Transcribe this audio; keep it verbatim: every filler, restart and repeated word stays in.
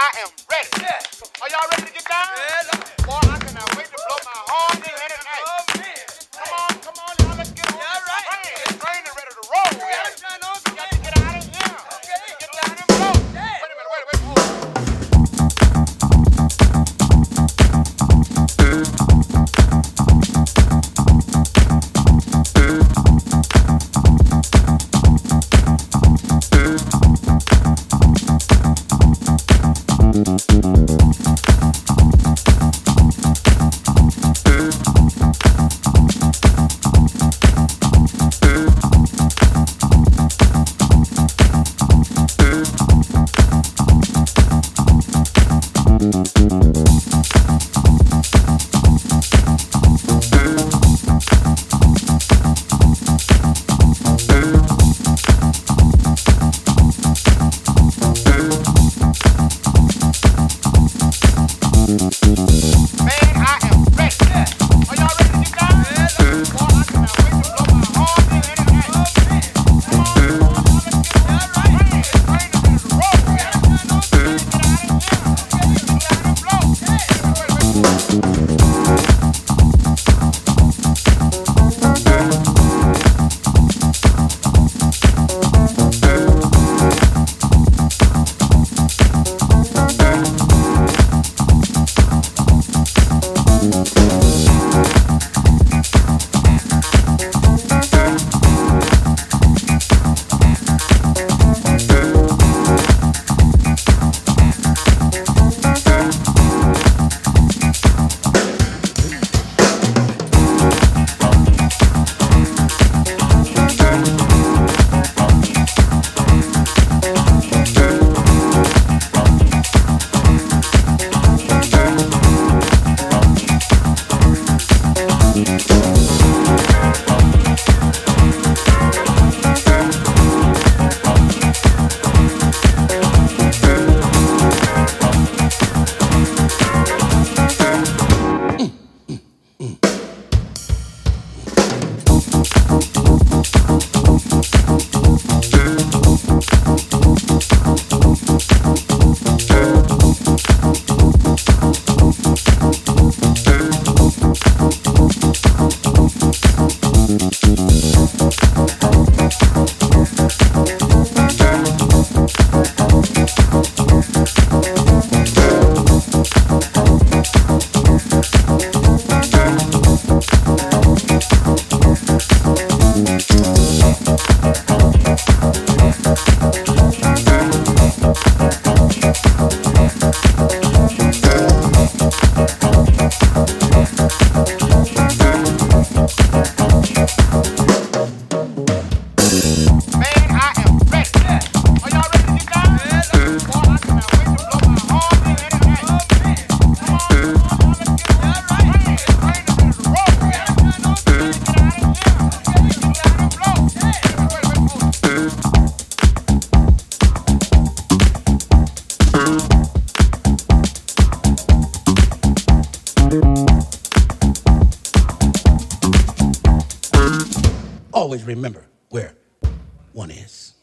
I am ready. Yeah. Are y'all ready to get down? Yeah. Boy, I cannot wait to blow my horn in here tonight. Oh, man. Come on, come on, y'all. Let's get on yeah, this right. train. This train is ready to roll. Yeah, yeah. You got to get out of here. Okay. Get down and blow. Yeah. Wait a minute, wait, wait, hold on. Always remember where one is.